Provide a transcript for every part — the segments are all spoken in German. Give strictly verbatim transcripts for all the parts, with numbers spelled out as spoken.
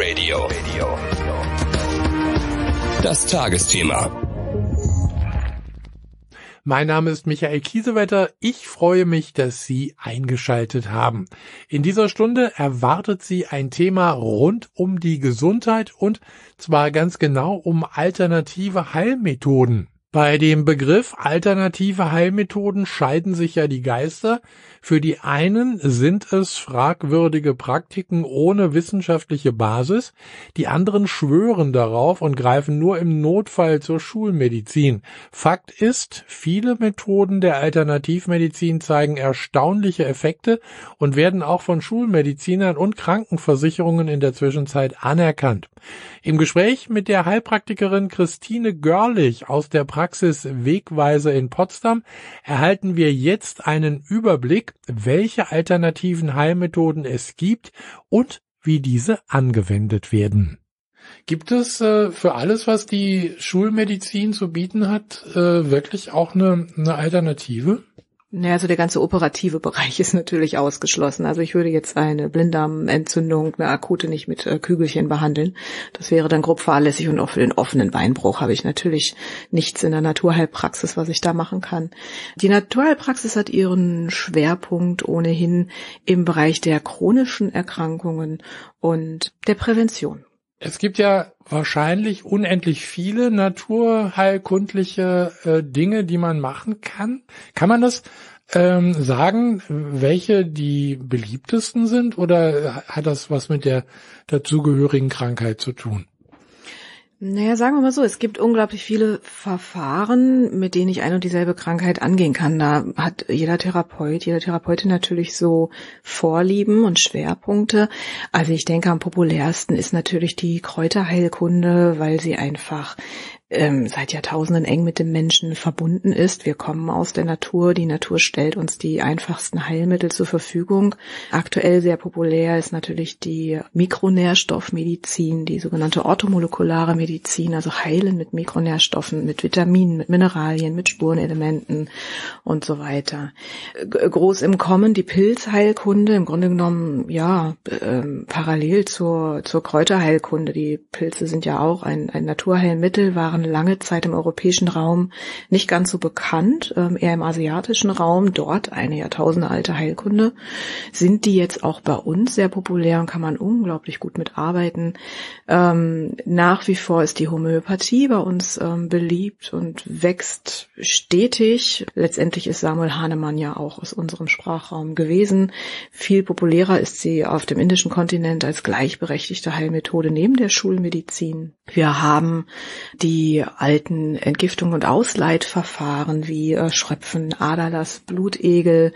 Radio. Das Tagesthema. Mein Name ist Michael Kiesewetter. Ich freue mich, dass Sie eingeschaltet haben. In dieser Stunde erwartet Sie ein Thema rund um die Gesundheit und zwar ganz genau um alternative Heilmethoden. Bei dem Begriff alternative Heilmethoden scheiden sich ja die Geister. Für die einen sind es fragwürdige Praktiken ohne wissenschaftliche Basis, die anderen schwören darauf und greifen nur im Notfall zur Schulmedizin. Fakt ist, viele Methoden der Alternativmedizin zeigen erstaunliche Effekte und werden auch von Schulmedizinern und Krankenversicherungen in der Zwischenzeit anerkannt. Im Gespräch mit der Heilpraktikerin Christine Görlich aus der Praxis Wegweiser in Potsdam erhalten wir jetzt einen Überblick, welche alternativen Heilmethoden es gibt und wie diese angewendet werden. Gibt es äh, für alles, was die Schulmedizin zu bieten hat, äh, wirklich auch eine, eine Alternative? Naja, also der ganze operative Bereich ist natürlich ausgeschlossen. Also ich würde jetzt eine Blinddarmentzündung, eine akute nicht mit äh, Kügelchen behandeln. Das wäre dann grob fahrlässig und auch für den offenen Beinbruch habe ich natürlich nichts in der Naturheilpraxis, was ich da machen kann. Die Naturheilpraxis hat ihren Schwerpunkt ohnehin im Bereich der chronischen Erkrankungen und der Prävention. Es gibt ja wahrscheinlich unendlich viele naturheilkundliche äh, Dinge, die man machen kann. Kann man das ähm, sagen, welche die beliebtesten sind, oder hat das was mit der dazugehörigen Krankheit zu tun? Naja, sagen wir mal so, es gibt unglaublich viele Verfahren, mit denen ich eine und dieselbe Krankheit angehen kann. Da hat jeder Therapeut, jede Therapeutin natürlich so Vorlieben und Schwerpunkte. Also ich denke, am populärsten ist natürlich die Kräuterheilkunde, weil sie einfach ähm, seit Jahrtausenden eng mit dem Menschen verbunden ist. Wir kommen aus der Natur, die Natur stellt uns die einfachsten Heilmittel zur Verfügung. Aktuell sehr populär ist natürlich die Mikronährstoffmedizin, die sogenannte orthomolekulare Medizin, also Heilen mit Mikronährstoffen, mit Vitaminen, mit Mineralien, mit Spurenelementen und so weiter. Groß im Kommen die Pilzheilkunde, im Grunde genommen ja ähm, parallel zur zur Kräuterheilkunde. Die Pilze sind ja auch ein, ein Naturheilmittel, waren lange Zeit im europäischen Raum nicht ganz so bekannt, ähm, eher im asiatischen Raum, dort eine jahrtausendealte Heilkunde. Sind die jetzt auch bei uns sehr populär und kann man unglaublich gut mitarbeiten. Ähm, nach wie vor ist die Homöopathie bei uns ähm, beliebt und wächst stetig. Letztendlich ist Samuel Hahnemann ja auch aus unserem Sprachraum gewesen. Viel populärer ist sie auf dem indischen Kontinent als gleichberechtigte Heilmethode neben der Schulmedizin. Wir haben die alten Entgiftung- und Ausleitverfahren wie äh, Schröpfen, Aderlass, Blutegel.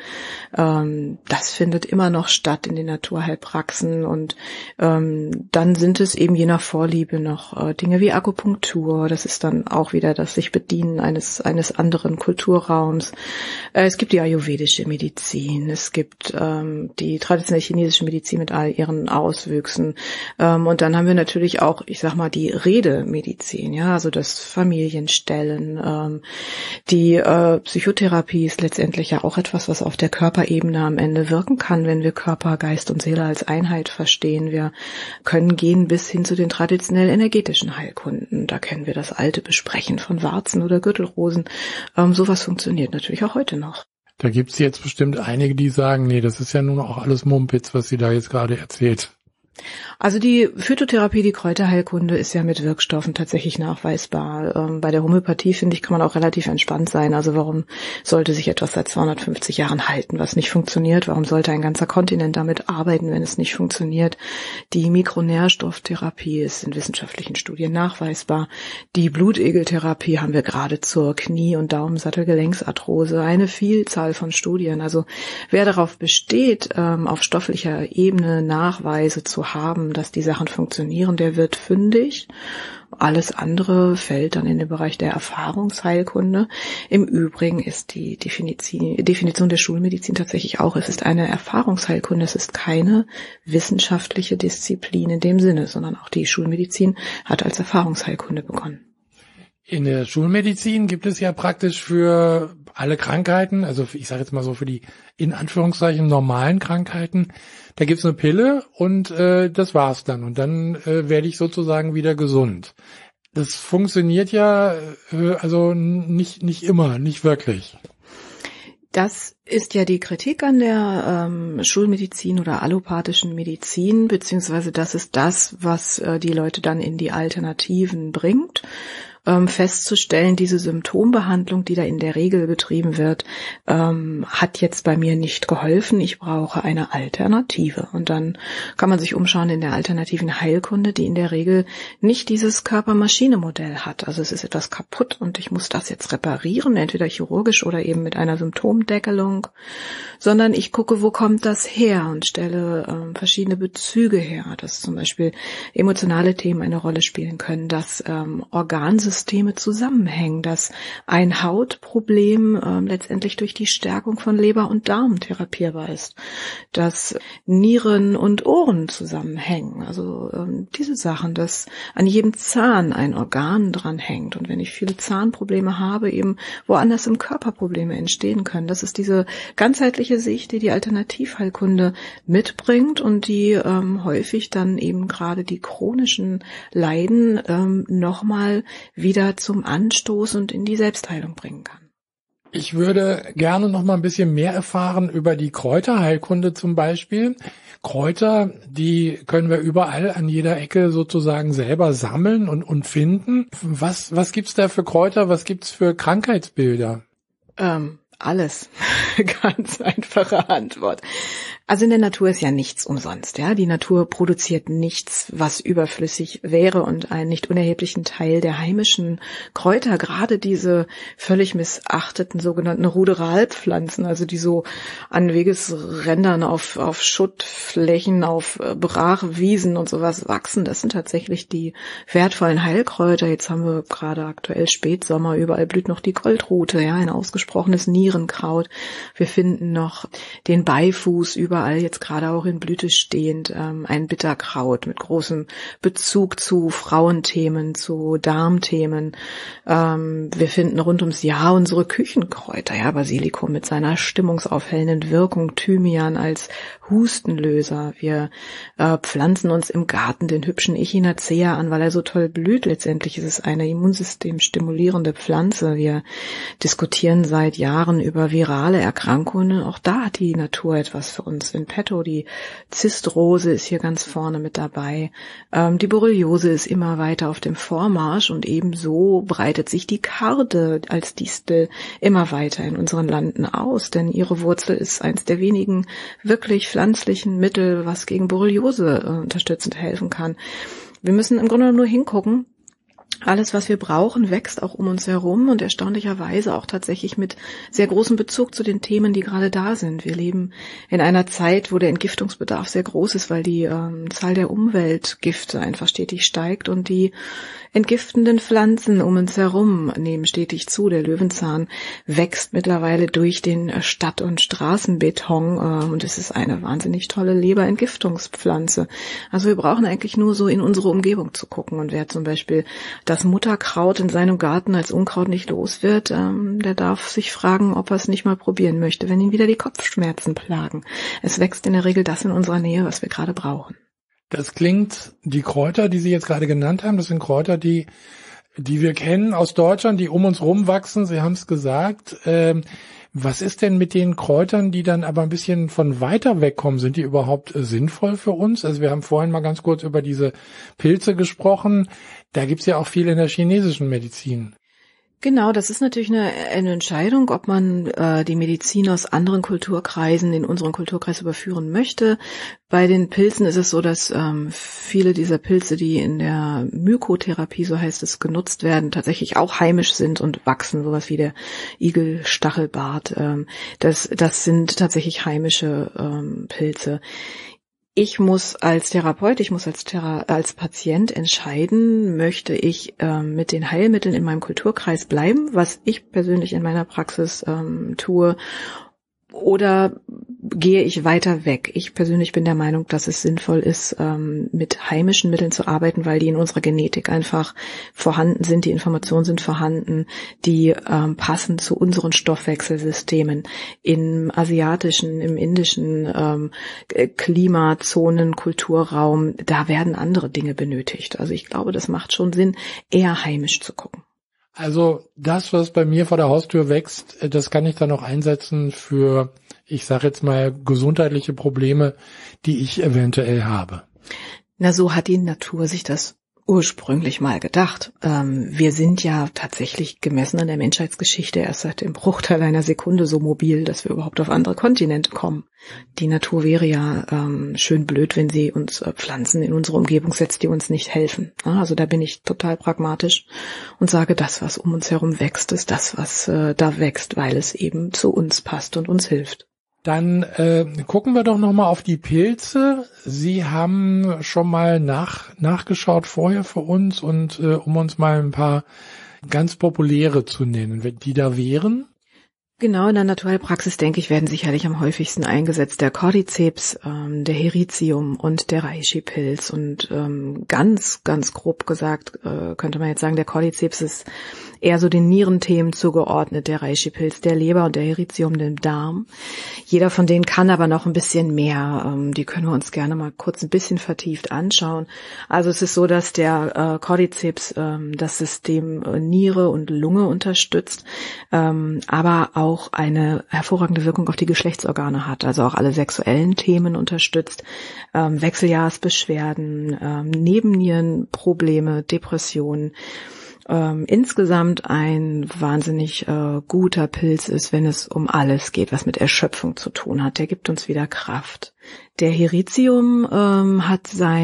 Ähm, das findet immer noch statt in den Naturheilpraxen. Und ähm, dann sind es eben je nach Vorliebe noch äh, Dinge wie Akupunktur. Das ist dann auch wieder das sich bedienen eines eines anderen Kulturraums. Äh, es gibt die ayurvedische Medizin. Es gibt ähm, die traditionelle chinesische Medizin mit all ihren Auswüchsen. Ähm, und dann haben wir natürlich auch, ich sag mal, die Redemedizin, ja, also das Familienstellen. Ähm, die äh, Psychotherapie ist letztendlich ja auch etwas, was auf der Körperebene am Ende wirken kann, wenn wir Körper, Geist und Seele als Einheit verstehen. Wir können gehen bis hin zu den traditionell energetischen Heilkunden. Da kennen wir das alte Besprechen von Warzen oder Gürtelrosen. Ähm, sowas funktioniert natürlich auch heute noch. Da gibt's jetzt bestimmt einige, die sagen, nee, das ist ja nun auch alles Mumpitz, was sie da jetzt gerade erzählt. Also die Phytotherapie, die Kräuterheilkunde ist ja mit Wirkstoffen tatsächlich nachweisbar. Ähm, bei der Homöopathie, finde ich, kann man auch relativ entspannt sein. Also warum sollte sich etwas seit zweihundertfünfzig Jahren halten, was nicht funktioniert? Warum sollte ein ganzer Kontinent damit arbeiten, wenn es nicht funktioniert? Die Mikronährstofftherapie ist in wissenschaftlichen Studien nachweisbar. Die Blutegeltherapie haben wir gerade zur Knie- und Daumensattelgelenksarthrose. Eine Vielzahl von Studien. Also wer darauf besteht, ähm, auf stofflicher Ebene Nachweise zu haben, dass die Sachen funktionieren, der wird fündig. Alles andere fällt dann in den Bereich der Erfahrungsheilkunde. Im Übrigen ist die Definition der Schulmedizin tatsächlich auch, es ist eine Erfahrungsheilkunde, es ist keine wissenschaftliche Disziplin in dem Sinne, sondern auch die Schulmedizin hat als Erfahrungsheilkunde begonnen. In der Schulmedizin gibt es ja praktisch für alle Krankheiten, also ich sage jetzt mal so für die in Anführungszeichen normalen Krankheiten, da gibt's eine Pille und äh, das war's dann. Und dann äh, werde ich sozusagen wieder gesund. Das funktioniert ja äh, also nicht nicht immer, nicht wirklich. Das ist ja die Kritik an der ähm, Schulmedizin oder allopathischen Medizin, beziehungsweise das ist das, was äh, die Leute dann in die Alternativen bringt. Ähm, festzustellen, diese Symptombehandlung, die da in der Regel betrieben wird, ähm, hat jetzt bei mir nicht geholfen. Ich brauche eine Alternative. Und dann kann man sich umschauen in der alternativen Heilkunde, die in der Regel nicht dieses Körper-Maschine-Modell hat. Also es ist etwas kaputt und ich muss das jetzt reparieren, entweder chirurgisch oder eben mit einer Symptomdeckelung, sondern ich gucke, wo kommt das her und stelle ähm, verschiedene Bezüge her, dass zum Beispiel emotionale Themen eine Rolle spielen können, dass ähm, Organsysteme Systeme zusammenhängen, dass ein Hautproblem äh, letztendlich durch die Stärkung von Leber und Darm therapierbar ist, dass Nieren und Ohren zusammenhängen, also ähm, diese Sachen, dass an jedem Zahn ein Organ dran hängt und wenn ich viele Zahnprobleme habe, eben woanders im Körper Probleme entstehen können. Das ist diese ganzheitliche Sicht, die die Alternativheilkunde mitbringt und die ähm, häufig dann eben gerade die chronischen Leiden ähm, nochmal wieder zum Anstoß und in die Selbstheilung bringen kann. Ich würde gerne noch mal ein bisschen mehr erfahren über die Kräuterheilkunde zum Beispiel. Kräuter, die können wir überall an jeder Ecke sozusagen selber sammeln und, und finden. Was, was gibt's da für Kräuter? Was gibt's für Krankheitsbilder? Ähm, alles. Ganz einfache Antwort. Also in der Natur ist ja nichts umsonst, ja. Die Natur produziert nichts, was überflüssig wäre und einen nicht unerheblichen Teil der heimischen Kräuter, gerade diese völlig missachteten sogenannten Ruderalpflanzen, also die so an Wegesrändern auf, auf Schuttflächen, auf Brachwiesen und sowas wachsen, das sind tatsächlich die wertvollen Heilkräuter. Jetzt haben wir gerade aktuell Spätsommer, überall blüht noch die Goldrute, ja, ein ausgesprochenes Nierenkraut. Wir finden noch den Beifuß überall jetzt gerade auch in Blüte stehend, ähm, ein Bitterkraut mit großem Bezug zu Frauenthemen, zu Darmthemen. Ähm, wir finden rund ums Jahr unsere Küchenkräuter, ja, Basilikum mit seiner stimmungsaufhellenden Wirkung, Thymian als Hustenlöser. Wir äh, pflanzen uns im Garten den hübschen Echinacea an, weil er so toll blüht. Letztendlich ist es eine immunsystemstimulierende Pflanze. Wir diskutieren seit Jahren über virale Erkrankungen. Auch da hat die Natur etwas für uns in petto. Die Zistrose ist hier ganz vorne mit dabei. Ähm, die Borreliose ist immer weiter auf dem Vormarsch und ebenso breitet sich die Karde als Distel immer weiter in unseren Landen aus, denn ihre Wurzel ist eins der wenigen wirklich pflanzlichen Mittel, was gegen Borreliose äh, unterstützend helfen kann. Wir müssen im Grunde nur hingucken. Alles, was wir brauchen, wächst auch um uns herum und erstaunlicherweise auch tatsächlich mit sehr großem Bezug zu den Themen, die gerade da sind. Wir leben in einer Zeit, wo der Entgiftungsbedarf sehr groß ist, weil die ähm, Zahl der Umweltgifte einfach stetig steigt und die entgiftenden Pflanzen um uns herum nehmen stetig zu. Der Löwenzahn wächst mittlerweile durch den Stadt- und Straßenbeton äh, und es ist eine wahnsinnig tolle Leberentgiftungspflanze. Also wir brauchen eigentlich nur so in unsere Umgebung zu gucken und wer zum Beispiel das Mutterkraut in seinem Garten als Unkraut nicht los wird, ähm, der darf sich fragen, ob er es nicht mal probieren möchte, wenn ihn wieder die Kopfschmerzen plagen. Es wächst in der Regel das in unserer Nähe, was wir gerade brauchen. Das klingt, die Kräuter, die Sie jetzt gerade genannt haben, das sind Kräuter, die die wir kennen aus Deutschland, die um uns rumwachsen. Sie haben es gesagt. Ähm, was ist denn mit den Kräutern, die dann aber ein bisschen von weiter wegkommen? Sind die überhaupt äh, sinnvoll für uns? Also wir haben vorhin mal ganz kurz über diese Pilze gesprochen. Da gibt's ja auch viel in der chinesischen Medizin. Genau, das ist natürlich eine, eine Entscheidung, ob man äh, die Medizin aus anderen Kulturkreisen in unseren Kulturkreis überführen möchte. Bei den Pilzen ist es so, dass ähm, viele dieser Pilze, die in der Mykotherapie, so heißt es, genutzt werden, tatsächlich auch heimisch sind und wachsen, sowas wie der Igelstachelbart. Ähm, das, das sind tatsächlich heimische ähm, Pilze. Ich muss als Therapeut, ich muss als Thera- als Patient entscheiden, möchte ich ähm, mit den Heilmitteln in meinem Kulturkreis bleiben, was ich persönlich in meiner Praxis ähm, tue, Oder gehe ich weiter weg? Ich persönlich bin der Meinung, dass es sinnvoll ist, ähm, mit heimischen Mitteln zu arbeiten, weil die in unserer Genetik einfach vorhanden sind, die Informationen sind vorhanden, die ähm, passen zu unseren Stoffwechselsystemen. Im asiatischen, im indischen ähm, Klimazonen, Kulturraum, da werden andere Dinge benötigt. Also ich glaube, das macht schon Sinn, eher heimisch zu gucken. Also das, was bei mir vor der Haustür wächst, das kann ich dann auch einsetzen für, ich sage jetzt mal, gesundheitliche Probleme, die ich eventuell habe. Na, so hat die Natur sich das ursprünglich mal gedacht. Ähm, wir sind ja tatsächlich gemessen an der Menschheitsgeschichte erst seit dem Bruchteil einer Sekunde so mobil, dass wir überhaupt auf andere Kontinente kommen. Die Natur wäre ja ähm, schön blöd, wenn sie uns äh, Pflanzen in unsere Umgebung setzt, die uns nicht helfen. Ja, also da bin ich total pragmatisch und sage, das, was um uns herum wächst, ist das, was äh, da wächst, weil es eben zu uns passt und uns hilft. Dann äh, gucken wir doch nochmal auf die Pilze. Sie haben schon mal nach, nachgeschaut vorher für uns und äh, um uns mal ein paar ganz populäre zu nennen, die da wären. Genau, in der Naturheilpraxis, denke ich, werden sicherlich am häufigsten eingesetzt der Cordyceps, ähm, der Heritium und der Reishi-Pilz. Und ähm, ganz, ganz grob gesagt, äh, könnte man jetzt sagen, der Cordyceps ist eher so den Nierenthemen zugeordnet, der Reishi-Pilz, der Leber und der Heritium dem Darm. Jeder von denen kann aber noch ein bisschen mehr. Ähm, die können wir uns gerne mal kurz ein bisschen vertieft anschauen. Also es ist so, dass der äh, Cordyceps ähm, das System äh, Niere und Lunge unterstützt, ähm, aber auch auch eine hervorragende Wirkung auf die Geschlechtsorgane hat, also auch alle sexuellen Themen unterstützt, ähm, Wechseljahresbeschwerden, ähm, Nebennierenprobleme, Depressionen. Ähm, insgesamt ein wahnsinnig äh, guter Pilz ist, wenn es um alles geht, was mit Erschöpfung zu tun hat. Der gibt uns wieder Kraft. Der Heritium ähm, hat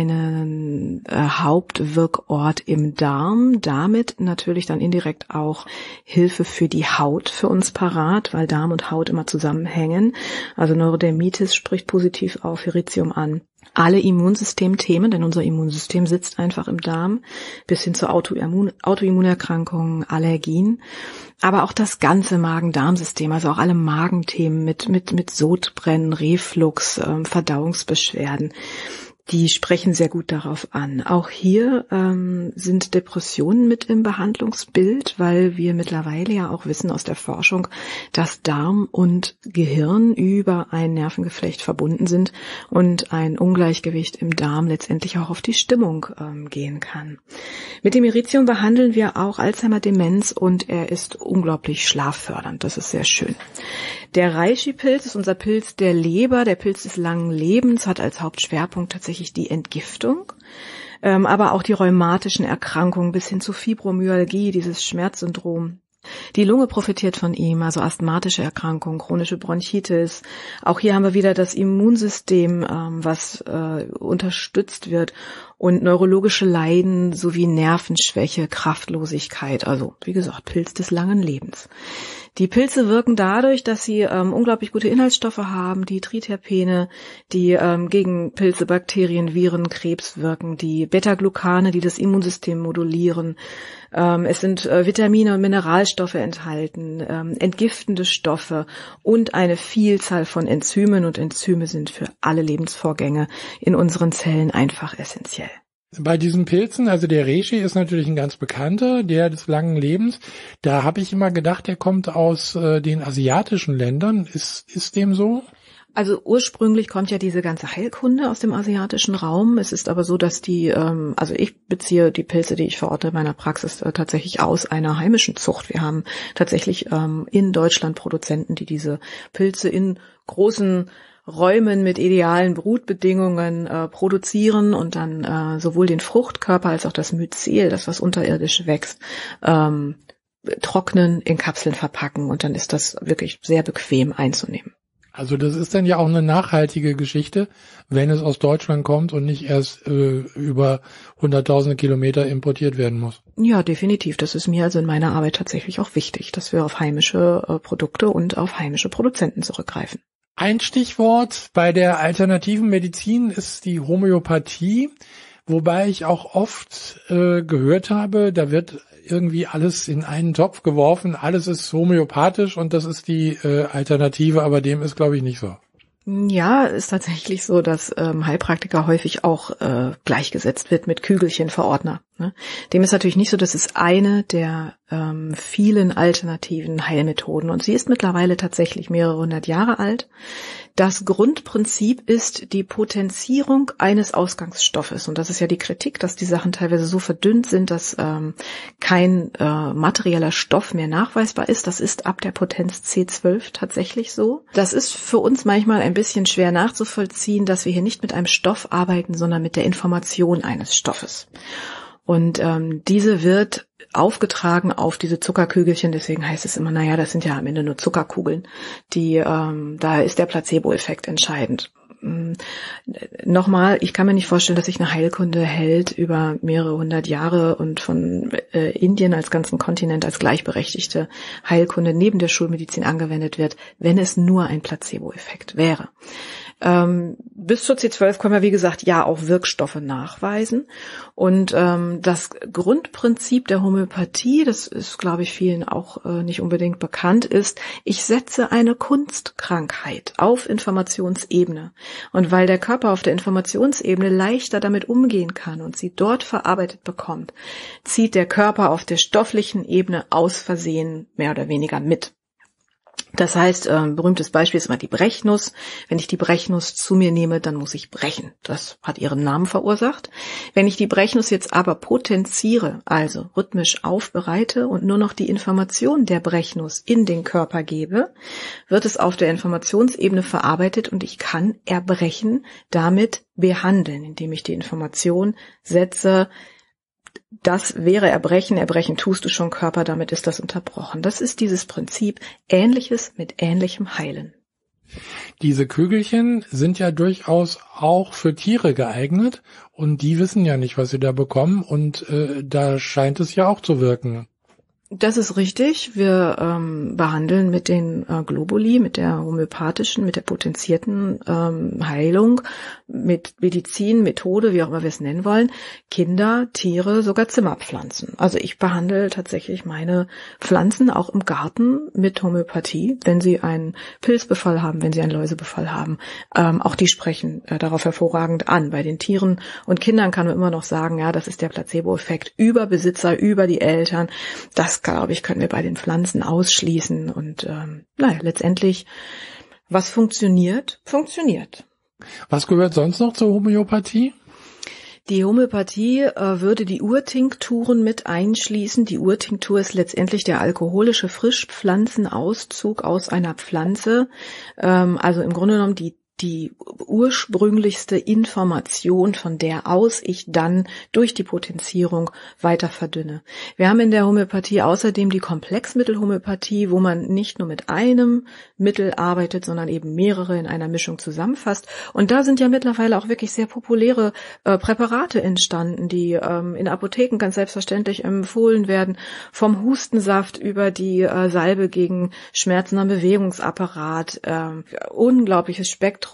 seinen äh, Hauptwirkort im Darm, damit natürlich dann indirekt auch Hilfe für die Haut für uns parat, weil Darm und Haut immer zusammenhängen. Also Neurodermitis spricht positiv auf Heritium an. Alle Immunsystemthemen, denn unser Immunsystem sitzt einfach im Darm, bis hin zu Autoimmun- Autoimmunerkrankungen, Allergien. Aber auch das ganze Magen-Darm-System, also auch alle Magenthemen mit, mit, mit Sodbrennen, Reflux, ähm, Verdauungsbeschwerden, die sprechen sehr gut darauf an. Auch hier ähm, sind Depressionen mit im Behandlungsbild, weil wir mittlerweile ja auch wissen aus der Forschung, dass Darm und Gehirn über ein Nervengeflecht verbunden sind und ein Ungleichgewicht im Darm letztendlich auch auf die Stimmung ähm, gehen kann. Mit dem Heritium behandeln wir auch Alzheimer-Demenz und er ist unglaublich schlaffördernd. Das ist sehr schön. Der Reishi-Pilz ist unser Pilz der Leber, der Pilz des langen Lebens, hat als Hauptschwerpunkt tatsächlich die Entgiftung, ähm, aber auch die rheumatischen Erkrankungen bis hin zu Fibromyalgie, dieses Schmerzsyndrom. Die Lunge profitiert von ihm, also asthmatische Erkrankungen, chronische Bronchitis. Auch hier haben wir wieder das Immunsystem, ähm, was äh, unterstützt wird und neurologische Leiden sowie Nervenschwäche, Kraftlosigkeit. Also wie gesagt, Pilz des langen Lebens. Die Pilze wirken dadurch, dass sie ähm, unglaublich gute Inhaltsstoffe haben, die Triterpene, die ähm, gegen Pilze, Bakterien, Viren, Krebs wirken, die Beta-Glucane, die das Immunsystem modulieren. Ähm, es sind äh, Vitamine und Mineralstoffe enthalten, ähm, entgiftende Stoffe und eine Vielzahl von Enzymen. Und Enzyme sind für alle Lebensvorgänge in unseren Zellen einfach essentiell. Bei diesen Pilzen, also der Reishi ist natürlich ein ganz bekannter, der des langen Lebens. Da habe ich immer gedacht, der kommt aus äh, den asiatischen Ländern. Ist, ist dem so? Also ursprünglich kommt ja diese ganze Heilkunde aus dem asiatischen Raum. Es ist aber so, dass die, ähm, also ich beziehe die Pilze, die ich verorte in meiner Praxis, äh, tatsächlich aus einer heimischen Zucht. Wir haben tatsächlich ähm, in Deutschland Produzenten, die diese Pilze in großen Räumen mit idealen Brutbedingungen äh, produzieren und dann äh, sowohl den Fruchtkörper als auch das Myzel, das was unterirdisch wächst, ähm, trocknen, in Kapseln verpacken und dann ist das wirklich sehr bequem einzunehmen. Also das ist dann ja auch eine nachhaltige Geschichte, wenn es aus Deutschland kommt und nicht erst äh, über hunderttausende Kilometer importiert werden muss. Ja, definitiv. Das ist mir also in meiner Arbeit tatsächlich auch wichtig, dass wir auf heimische äh, Produkte und auf heimische Produzenten zurückgreifen. Ein Stichwort bei der alternativen Medizin ist die Homöopathie. Wobei ich auch oft äh, gehört habe, da wird irgendwie alles in einen Topf geworfen, alles ist homöopathisch und das ist die äh, Alternative, aber dem ist, glaube ich, nicht so. Ja, ist tatsächlich so, dass ähm, Heilpraktiker häufig auch äh, gleichgesetzt wird mit Kügelchenverordner. Ne? Dem ist natürlich nicht so, das ist eine der ähm, vielen alternativen Heilmethoden und sie ist mittlerweile tatsächlich mehrere hundert Jahre alt. Das Grundprinzip ist die Potenzierung eines Ausgangsstoffes und das ist ja die Kritik, dass die Sachen teilweise so verdünnt sind, dass ähm, kein äh, materieller Stoff mehr nachweisbar ist. Das ist ab der Potenz C zwölf tatsächlich so. Das ist für uns manchmal ein bisschen schwer nachzuvollziehen, dass wir hier nicht mit einem Stoff arbeiten, sondern mit der Information eines Stoffes. Und ähm, diese wird aufgetragen auf diese Zuckerkügelchen, deswegen heißt es immer, naja, das sind ja am Ende nur Zuckerkugeln. Die, ähm, da ist der Placebo-Effekt entscheidend. Ähm, nochmal, ich kann mir nicht vorstellen, dass sich eine Heilkunde hält über mehrere hundert Jahre und von äh, Indien als ganzen Kontinent als gleichberechtigte Heilkunde neben der Schulmedizin angewendet wird, wenn es nur ein Placebo-Effekt wäre. Ähm, bis zur C zwölf können wir, wie gesagt, ja auch Wirkstoffe nachweisen. Und ähm, das Grundprinzip der Homöopathie, das ist, glaube ich, vielen auch äh, nicht unbedingt bekannt, ist, ich setze eine Kunstkrankheit auf Informationsebene. Und weil der Körper auf der Informationsebene leichter damit umgehen kann und sie dort verarbeitet bekommt, zieht der Körper auf der stofflichen Ebene aus Versehen mehr oder weniger mit. Das heißt, äh, berühmtes Beispiel ist immer die Brechnuss. Wenn ich die Brechnuss zu mir nehme, dann muss ich brechen. Das hat ihren Namen verursacht. Wenn ich die Brechnuss jetzt aber potenziere, also rhythmisch aufbereite und nur noch die Information der Brechnuss in den Körper gebe, wird es auf der Informationsebene verarbeitet und ich kann Erbrechen damit behandeln, indem ich die Information setze. Das wäre Erbrechen, Erbrechen tust du schon, Körper, damit ist das unterbrochen. Das ist dieses Prinzip, Ähnliches mit Ähnlichem heilen. Diese Kügelchen sind ja durchaus auch für Tiere geeignet und die wissen ja nicht, was sie da bekommen und äh, da scheint es ja auch zu wirken. Das ist richtig. Wir ähm, behandeln mit den äh, Globuli, mit der homöopathischen, mit der potenzierten ähm, Heilung, mit Medizin, Methode, wie auch immer wir es nennen wollen, Kinder, Tiere, sogar Zimmerpflanzen. Also ich behandle tatsächlich meine Pflanzen auch im Garten mit Homöopathie, wenn sie einen Pilzbefall haben, wenn sie einen Läusebefall haben. Ähm, auch die sprechen äh, darauf hervorragend an. Bei den Tieren und Kindern kann man immer noch sagen, ja, das ist der Placebo-Effekt über Besitzer, über die Eltern. Das, glaube ich, können wir bei den Pflanzen ausschließen. Und ähm, naja, letztendlich, was funktioniert, funktioniert. Was gehört sonst noch zur Homöopathie? Die Homöopathie äh, würde die Urtinkturen mit einschließen. Die Urtinktur ist letztendlich der alkoholische Frischpflanzenauszug aus einer Pflanze. Ähm, also im Grunde genommen die die ursprünglichste Information, von der aus ich dann durch die Potenzierung weiter verdünne. Wir haben in der Homöopathie außerdem die Komplexmittelhomöopathie, wo man nicht nur mit einem Mittel arbeitet, sondern eben mehrere in einer Mischung zusammenfasst. Und da sind ja mittlerweile auch wirklich sehr populäre äh, Präparate entstanden, die ähm, in Apotheken ganz selbstverständlich empfohlen werden, vom Hustensaft über die äh, Salbe gegen Schmerzen am Bewegungsapparat, äh, unglaubliches Spektrum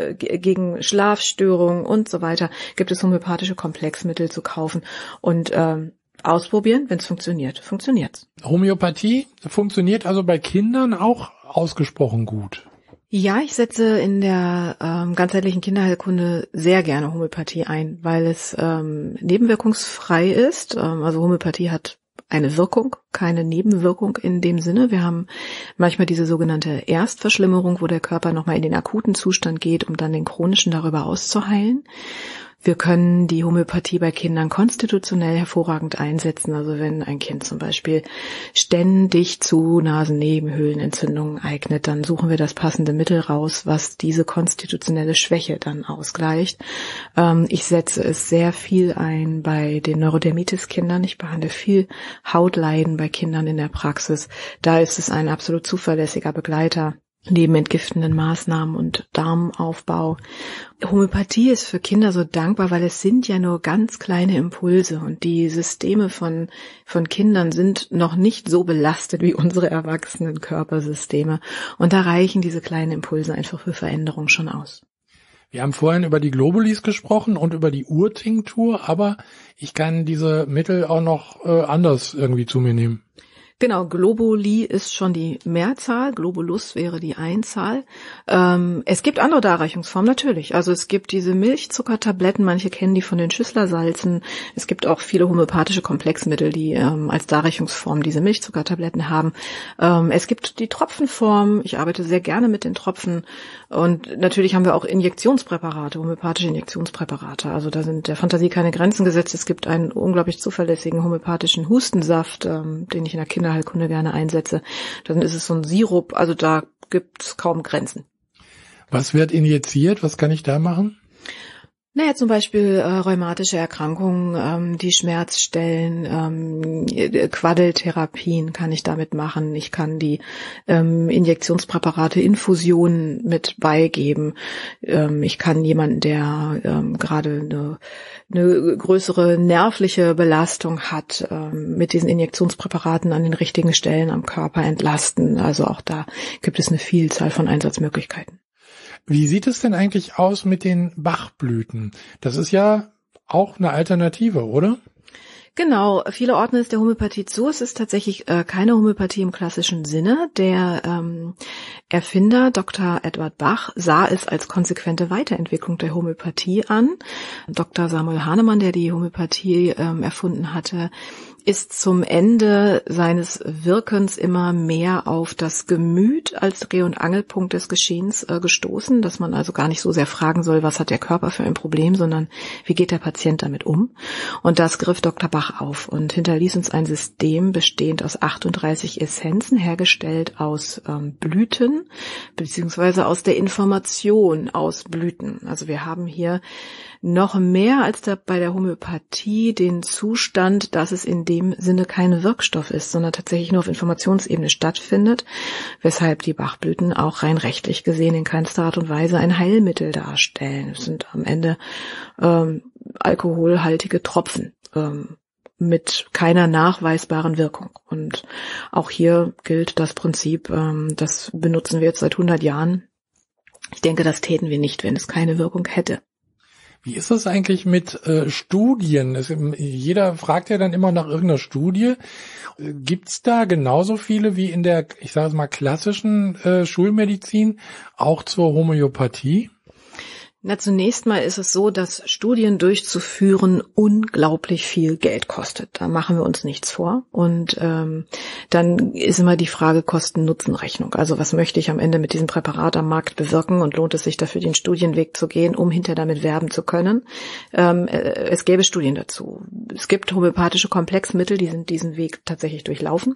gegen Schlafstörungen und so weiter, gibt es homöopathische Komplexmittel zu kaufen und ähm, ausprobieren, wenn es funktioniert. Funktioniert's. Homöopathie funktioniert also bei Kindern auch ausgesprochen gut. Ja, ich setze in der ähm, ganzheitlichen Kinderheilkunde sehr gerne Homöopathie ein, weil es ähm, nebenwirkungsfrei ist. Ähm, also Homöopathie hat eine Wirkung, keine Nebenwirkung in dem Sinne. Wir haben manchmal diese sogenannte Erstverschlimmerung, wo der Körper nochmal in den akuten Zustand geht, um dann den chronischen darüber auszuheilen. Wir können die Homöopathie bei Kindern konstitutionell hervorragend einsetzen. Also wenn ein Kind zum Beispiel ständig zu Nasennebenhöhlenentzündungen eignet, dann suchen wir das passende Mittel raus, was diese konstitutionelle Schwäche dann ausgleicht. Ähm, ich setze es sehr viel ein bei den Neurodermitis-Kindern. Ich behandle viel Hautleiden bei Kindern in der Praxis. Da ist es ein absolut zuverlässiger Begleiter. Neben entgiftenden Maßnahmen und Darmaufbau. Homöopathie ist für Kinder so dankbar, weil es sind ja nur ganz kleine Impulse und die Systeme von von Kindern sind noch nicht so belastet wie unsere erwachsenen Körpersysteme und da reichen diese kleinen Impulse einfach für Veränderung schon aus. Wir haben vorhin über die Globulis gesprochen und über die Urtinktur, aber ich kann diese Mittel auch noch äh, anders irgendwie zu mir nehmen. Genau, Globuli ist schon die Mehrzahl, Globulus wäre die Einzahl. Ähm, es gibt andere Darreichungsformen, natürlich. Also es gibt diese Milchzuckertabletten, manche kennen die von den Schüsslersalzen. Es gibt auch viele homöopathische Komplexmittel, die ähm, als Darreichungsform diese Milchzuckertabletten haben. Ähm, es gibt die Tropfenform, ich arbeite sehr gerne mit den Tropfen. Und natürlich haben wir auch Injektionspräparate, homöopathische Injektionspräparate. Also da sind der Fantasie keine Grenzen gesetzt. Es gibt einen unglaublich zuverlässigen homöopathischen Hustensaft, ähm, den ich in der Kinderheilkunde gerne einsetze. Dann ist es so ein Sirup, also da gibt es kaum Grenzen. Was wird injiziert? Was kann ich da machen? Naja, zum Beispiel äh, rheumatische Erkrankungen, ähm, die Schmerzstellen, ähm, Quaddeltherapien kann ich damit machen. Ich kann die ähm, Injektionspräparate, Infusionen mit beigeben. Ähm, ich kann jemanden, der ähm, gerade eine, eine größere nervliche Belastung hat, ähm, mit diesen Injektionspräparaten an den richtigen Stellen am Körper entlasten. Also auch da gibt es eine Vielzahl von Einsatzmöglichkeiten. Wie sieht es denn eigentlich aus mit den Bachblüten? Das ist ja auch eine Alternative, oder? Genau, viele ordnen es der Homöopathie zu. Es ist tatsächlich äh, keine Homöopathie im klassischen Sinne. Der ähm, Erfinder, Doktor Edward Bach, sah es als konsequente Weiterentwicklung der Homöopathie an. Doktor Samuel Hahnemann, der die Homöopathie ähm, erfunden hatte, ist zum Ende seines Wirkens immer mehr auf das Gemüt als Dreh- und Angelpunkt des Geschehens äh, gestoßen, dass man also gar nicht so sehr fragen soll, was hat der Körper für ein Problem, sondern wie geht der Patient damit um? Und das griff Doktor Bach auf und hinterließ uns ein System bestehend aus achtunddreißig Essenzen, hergestellt aus ähm, Blüten, beziehungsweise aus der Information aus Blüten. Also wir haben hier noch mehr als der, bei der Homöopathie den Zustand, dass es in dem Sinne kein Wirkstoff ist, sondern tatsächlich nur auf Informationsebene stattfindet, weshalb die Bachblüten auch rein rechtlich gesehen in keinster Art und Weise ein Heilmittel darstellen. Es sind am Ende ähm, alkoholhaltige Tropfen ähm, mit keiner nachweisbaren Wirkung. Und auch hier gilt das Prinzip, ähm, das benutzen wir jetzt seit hundert Jahren. Ich denke, das täten wir nicht, wenn es keine Wirkung hätte. Wie ist das eigentlich mit äh, Studien? Es, jeder fragt ja dann immer nach irgendeiner Studie. Gibt's da genauso viele wie in der, ich sage es mal, klassischen äh, Schulmedizin, auch zur Homöopathie? Na, zunächst mal ist es so, dass Studien durchzuführen unglaublich viel Geld kostet. Da machen wir uns nichts vor. Und ähm, dann ist immer die Frage Kosten-Nutzen-Rechnung. Also was möchte ich am Ende mit diesem Präparat am Markt bewirken und lohnt es sich dafür, den Studienweg zu gehen, um hinterher damit werben zu können? Ähm, äh, es gäbe Studien dazu. Es gibt homöopathische Komplexmittel, die sind diesen Weg tatsächlich durchlaufen.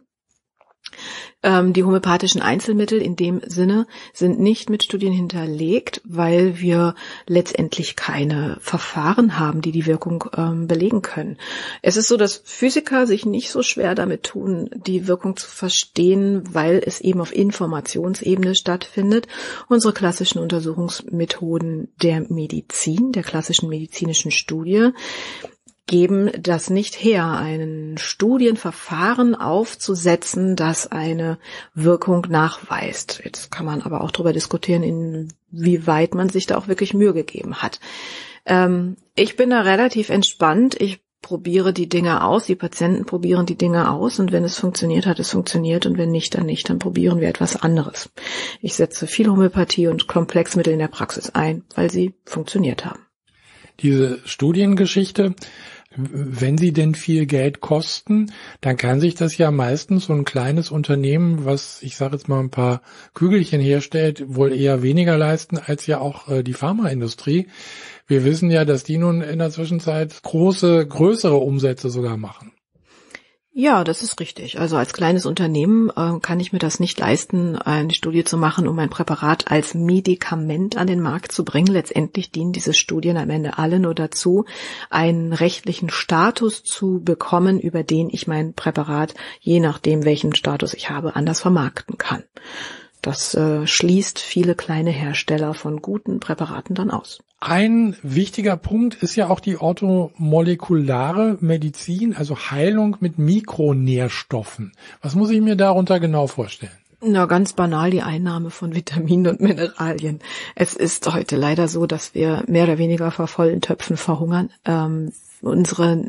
Ähm, die homöopathischen Einzelmittel in dem Sinne sind nicht mit Studien hinterlegt, weil wir letztendlich keine Verfahren haben, die die Wirkung ähm, belegen können. Es ist so, dass Physiker sich nicht so schwer damit tun, die Wirkung zu verstehen, weil es eben auf Informationsebene stattfindet. Unsere klassischen Untersuchungsmethoden der Medizin, der klassischen medizinischen Studie, geben das nicht her, ein Studienverfahren aufzusetzen, das eine Wirkung nachweist. Jetzt kann man aber auch darüber diskutieren, inwieweit man sich da auch wirklich Mühe gegeben hat. Ähm, ich bin da relativ entspannt. Ich probiere die Dinge aus, die Patienten probieren die Dinge aus und wenn es funktioniert, hat es funktioniert und wenn nicht, dann nicht, dann probieren wir etwas anderes. Ich setze viel Homöopathie und Komplexmittel in der Praxis ein, weil sie funktioniert haben. Diese Studiengeschichte, wenn sie denn viel Geld kosten, dann kann sich das ja meistens so ein kleines Unternehmen, was, ich sage jetzt mal, ein paar Kügelchen herstellt, wohl eher weniger leisten als ja auch äh, die Pharmaindustrie. Wir wissen ja, dass die nun in der Zwischenzeit große, größere Umsätze sogar machen. Ja, das ist richtig. Also als kleines Unternehmen äh, kann ich mir das nicht leisten, eine Studie zu machen, um ein Präparat als Medikament an den Markt zu bringen. Letztendlich dienen diese Studien am Ende alle nur dazu, einen rechtlichen Status zu bekommen, über den ich mein Präparat, je nachdem welchen Status ich habe, anders vermarkten kann. Das äh, schließt viele kleine Hersteller von guten Präparaten dann aus. Ein wichtiger Punkt ist ja auch die orthomolekulare Medizin, also Heilung mit Mikronährstoffen. Was muss ich mir darunter genau vorstellen? Na, ganz banal die Einnahme von Vitaminen und Mineralien. Es ist heute leider so, dass wir mehr oder weniger vor vollen Töpfen verhungern. Ähm, unsere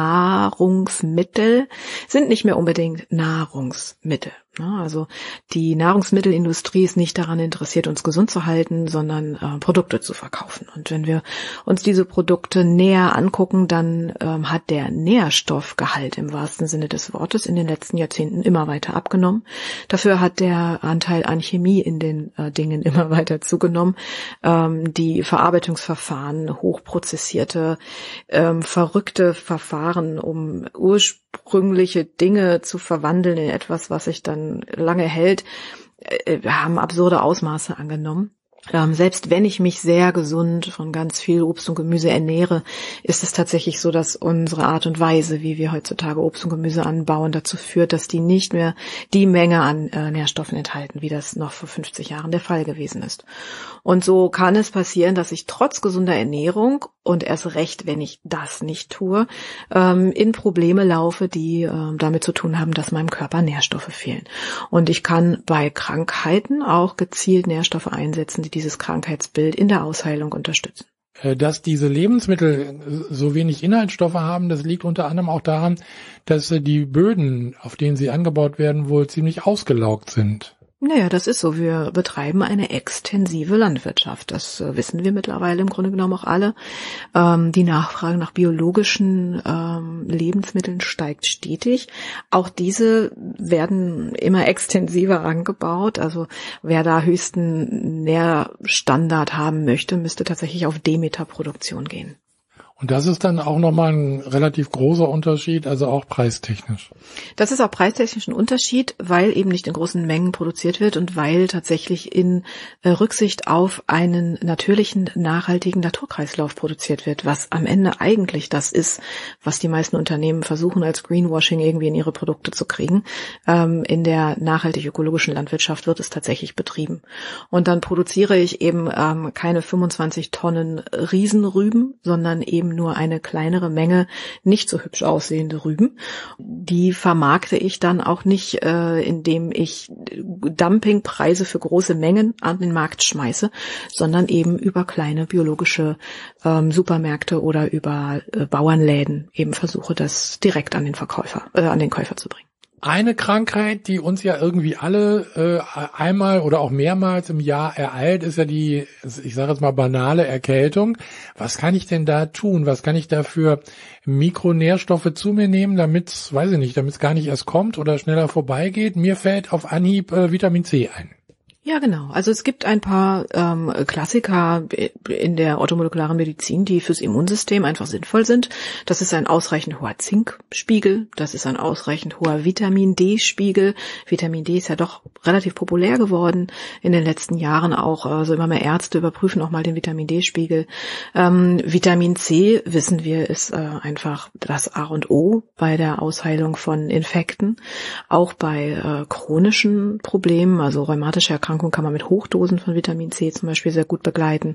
Nahrungsmittel sind nicht mehr unbedingt Nahrungsmittel. Also die Nahrungsmittelindustrie ist nicht daran interessiert, uns gesund zu halten, sondern äh, Produkte zu verkaufen. Und wenn wir uns diese Produkte näher angucken, dann ähm, hat der Nährstoffgehalt im wahrsten Sinne des Wortes in den letzten Jahrzehnten immer weiter abgenommen. Dafür hat der Anteil an Chemie in den äh, Dingen immer weiter zugenommen. Ähm, die Verarbeitungsverfahren, hochprozessierte, ähm, verrückte Verfahren, um ursprüngliche Dinge zu verwandeln in etwas, was sich dann lange hält, äh, haben absurde Ausmaße angenommen. Ähm, selbst wenn ich mich sehr gesund von ganz viel Obst und Gemüse ernähre, ist es tatsächlich so, dass unsere Art und Weise, wie wir heutzutage Obst und Gemüse anbauen, dazu führt, dass die nicht mehr die Menge an äh, Nährstoffen enthalten, wie das noch vor fünfzig Jahren der Fall gewesen ist. Und so kann es passieren, dass ich trotz gesunder Ernährung und erst recht, wenn ich das nicht tue, ähm, in Probleme laufe, die äh, damit zu tun haben, dass meinem Körper Nährstoffe fehlen. Und ich kann bei Krankheiten auch gezielt Nährstoffe einsetzen, die dieses Krankheitsbild in der Ausheilung unterstützen. Dass diese Lebensmittel so wenig Inhaltsstoffe haben, das liegt unter anderem auch daran, dass die Böden, auf denen sie angebaut werden, wohl ziemlich ausgelaugt sind. Naja, das ist so. Wir betreiben eine extensive Landwirtschaft. Das äh, wissen wir mittlerweile im Grunde genommen auch alle. Ähm, die Nachfrage nach biologischen ähm, Lebensmitteln steigt stetig. Auch diese werden immer extensiver angebaut. Also wer da höchsten Nährstandard haben möchte, müsste tatsächlich auf Demeter-Produktion gehen. Und das ist dann auch nochmal ein relativ großer Unterschied, also auch preistechnisch. Das ist auch preistechnisch ein Unterschied, weil eben nicht in großen Mengen produziert wird und weil tatsächlich in äh, Rücksicht auf einen natürlichen, nachhaltigen Naturkreislauf produziert wird, was am Ende eigentlich das ist, was die meisten Unternehmen versuchen als Greenwashing irgendwie in ihre Produkte zu kriegen. Ähm, in der nachhaltig-ökologischen Landwirtschaft wird es tatsächlich betrieben. Und dann produziere ich eben ähm, keine fünfundzwanzig Tonnen Riesenrüben, sondern eben nur eine kleinere Menge nicht so hübsch aussehende Rüben. Die vermarkte ich dann auch nicht, äh, indem ich Dumpingpreise für große Mengen an den Markt schmeiße, sondern eben über kleine biologische ähm, Supermärkte oder über äh, Bauernläden eben versuche, das direkt an den Verkäufer, äh, an den Käufer zu bringen. Eine Krankheit, die uns ja irgendwie alle äh, einmal oder auch mehrmals im Jahr ereilt, ist ja die, ich sage jetzt mal banale Erkältung. Was kann ich denn da tun? Was kann ich da für Mikronährstoffe zu mir nehmen, damit, weiß ich nicht, damit es gar nicht erst kommt oder schneller vorbeigeht? Mir fällt auf Anhieb äh, Vitamin C ein. Ja, genau. Also es gibt ein paar ähm, Klassiker in der orthomolekularen Medizin, die fürs Immunsystem einfach sinnvoll sind. Das ist ein ausreichend hoher Zinkspiegel, das ist ein ausreichend hoher Vitamin-D-Spiegel. Vitamin D ist ja doch relativ populär geworden in den letzten Jahren auch. Also immer mehr Ärzte überprüfen auch mal den Vitamin-D-Spiegel. Ähm, Vitamin C, wissen wir, ist äh, einfach das A und O bei der Ausheilung von Infekten. Auch bei äh, chronischen Problemen, also rheumatische Erkrankungen, kann man mit Hochdosen von Vitamin C zum Beispiel sehr gut begleiten.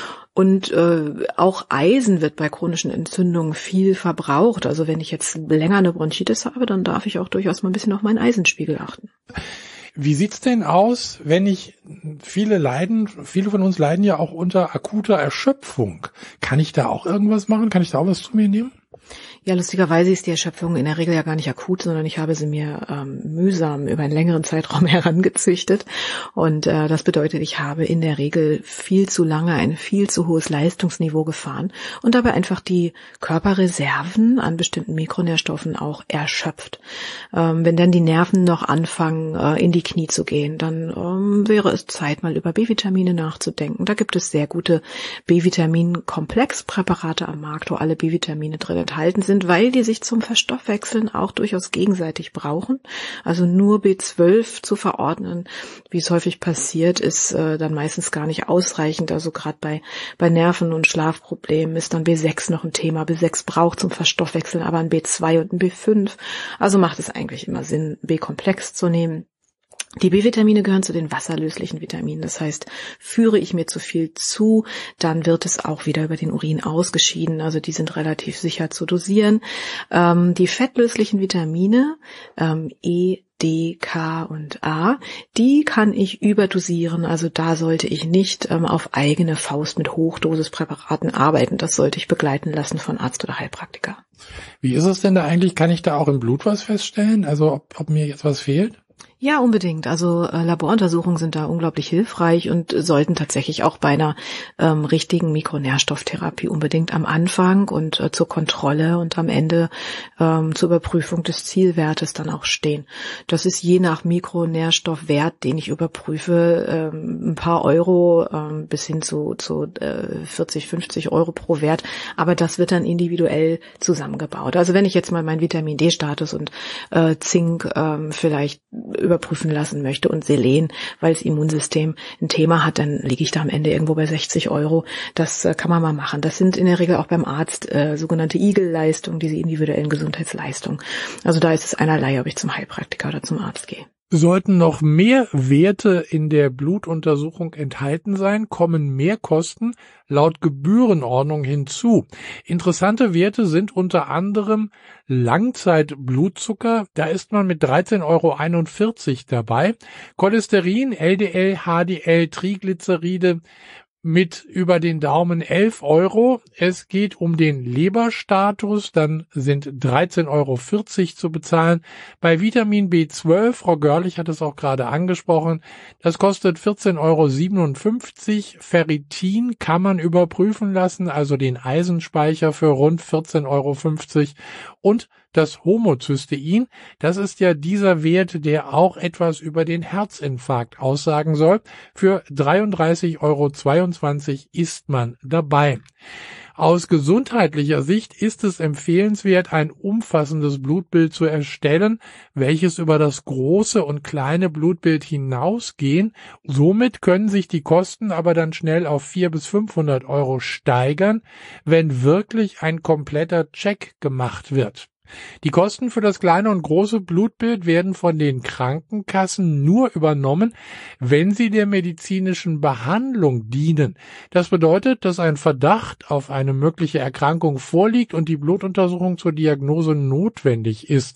Und äh, auch Eisen wird bei chronischen Entzündungen viel verbraucht. Also wenn ich jetzt länger eine Bronchitis habe, dann darf ich auch durchaus mal ein bisschen auf meinen Eisenspiegel achten. Wie sieht's denn aus, wenn ich, viele leiden, viele von uns leiden ja auch unter akuter Erschöpfung. Kann ich da auch irgendwas machen? Kann ich da auch was zu mir nehmen? Ja, lustigerweise ist die Erschöpfung in der Regel ja gar nicht akut, sondern ich habe sie mir ähm, mühsam über einen längeren Zeitraum herangezüchtet. Und äh, das bedeutet, ich habe in der Regel viel zu lange ein viel zu hohes Leistungsniveau gefahren und dabei einfach die Körperreserven an bestimmten Mikronährstoffen auch erschöpft. Ähm, wenn dann die Nerven noch anfangen, äh, in die Knie zu gehen, dann ähm, wäre es Zeit, mal über B-Vitamine nachzudenken. Da gibt es sehr gute B-Vitamin-Komplexpräparate am Markt, wo alle B-Vitamine drin enthalten sind, weil die sich zum Verstoffwechseln auch durchaus gegenseitig brauchen. Also nur B zwölf zu verordnen, wie es häufig passiert, ist äh, dann meistens gar nicht ausreichend. Also gerade bei bei Nerven- und Schlafproblemen ist dann B sechs noch ein Thema. B sechs braucht zum Verstoffwechseln aber ein B zwei und ein B fünf. Also macht es eigentlich immer Sinn, B-Komplex zu nehmen. Die B-Vitamine gehören zu den wasserlöslichen Vitaminen. Das heißt, führe ich mir zu viel zu, dann wird es auch wieder über den Urin ausgeschieden. Also die sind relativ sicher zu dosieren. Ähm, die fettlöslichen Vitamine, ähm, E, D, K und A, die kann ich überdosieren. Also da sollte ich nicht ähm, auf eigene Faust mit Hochdosispräparaten arbeiten. Das sollte ich begleiten lassen von Arzt oder Heilpraktiker. Wie ist es denn da eigentlich? Kann ich da auch im Blut was feststellen? Also ob, ob mir jetzt was fehlt? Ja, unbedingt. Also äh, Laboruntersuchungen sind da unglaublich hilfreich und sollten tatsächlich auch bei einer ähm, richtigen Mikronährstofftherapie unbedingt am Anfang und äh, zur Kontrolle und am Ende ähm, zur Überprüfung des Zielwertes dann auch stehen. Das ist je nach Mikronährstoffwert, den ich überprüfe, ähm, ein paar Euro ähm, bis hin zu, zu äh, vierzig, fünfzig Euro pro Wert. Aber das wird dann individuell zusammengebaut. Also wenn ich jetzt mal meinen Vitamin-D-Status und äh, Zink ähm, vielleicht überprüfen lassen möchte und Selen, weil das Immunsystem ein Thema hat, dann liege ich da am Ende irgendwo bei sechzig Euro. Das äh, kann man mal machen. Das sind in der Regel auch beim Arzt äh, sogenannte I G L-Leistungen, diese individuellen Gesundheitsleistungen. Also da ist es einerlei, ob ich zum Heilpraktiker oder zum Arzt gehe. Sollten noch mehr Werte in der Blutuntersuchung enthalten sein, kommen mehr Kosten laut Gebührenordnung hinzu. Interessante Werte sind unter anderem Langzeitblutzucker, da ist man mit dreizehn Euro einundvierzig dabei, Cholesterin, L D L, H D L, Triglyceride, mit über den Daumen elf Euro. Es geht um den Leberstatus, dann sind dreizehn Euro vierzig zu bezahlen. Bei Vitamin B zwölf, Frau Görlich hat es auch gerade angesprochen, das kostet vierzehn Euro siebenundfünfzig. Ferritin kann man überprüfen lassen, also den Eisenspeicher für rund vierzehn Euro fünfzig. Und das Homozystein, das ist ja dieser Wert, der auch etwas über den Herzinfarkt aussagen soll. Für dreiunddreißig Euro zweiundzwanzig ist man dabei. Aus gesundheitlicher Sicht ist es empfehlenswert, ein umfassendes Blutbild zu erstellen, welches über das große und kleine Blutbild hinausgehen. Somit können sich die Kosten aber dann schnell auf vierhundert bis fünfhundert Euro steigern, wenn wirklich ein kompletter Check gemacht wird. Die Kosten für das kleine und große Blutbild werden von den Krankenkassen nur übernommen, wenn sie der medizinischen Behandlung dienen. Das bedeutet, dass ein Verdacht auf eine mögliche Erkrankung vorliegt und die Blutuntersuchung zur Diagnose notwendig ist.